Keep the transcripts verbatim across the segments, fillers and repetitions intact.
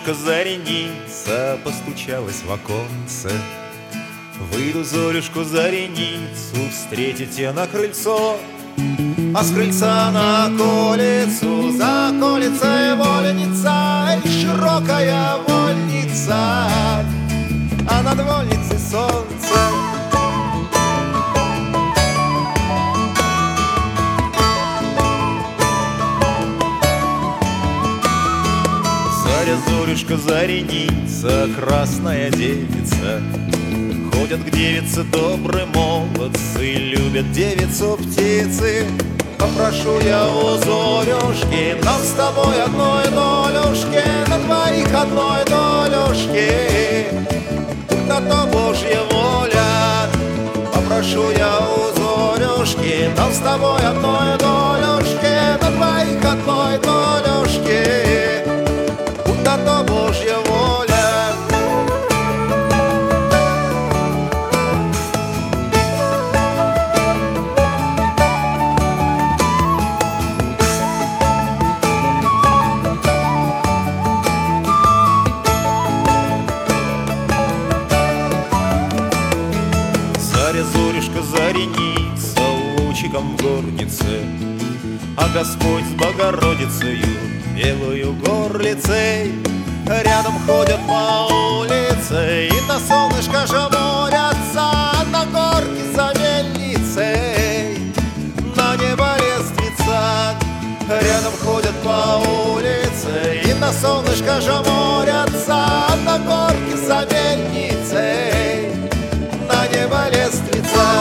зорюшка зареница постучалась в оконце. Выйду зорюшку зареницу встретить я на крыльцо, а с крыльца на колицу, за колицей вольница, и широкая вольница, а над вольницей солнце. Заря, зорюшка, зареница, красная девица. Ходят к девице добрые молодцы, любят девицу птицы. Попрошу я у зорюшки нам с тобой одной долюшки, на двоих одной долюшки, на то Божья воля. Попрошу я у зорюшки нам с тобой одной долюшки, на двоих одной долюшки, на то Божья воля. Зорюшка, зареница, лучиком в горнице, а Господь с Богородицею, белую горлицей, рядом ходят по улице и на солнышко жмурятся, на горке за мельницей, на небо лествица. Рядом ходят по улице и на солнышко жмурятся, на горке за мельницей, на небо лествица.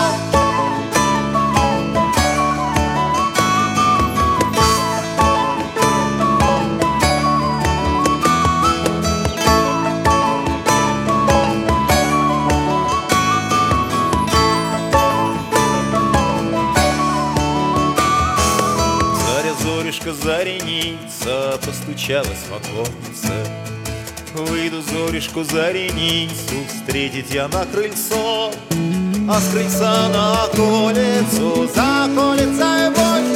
Заря, зорюшка, зареница постучалась в оконце. Выйду зорюшку зареницу встретить я на крыльцо, а с крыльца на колицу, за колицей вольница,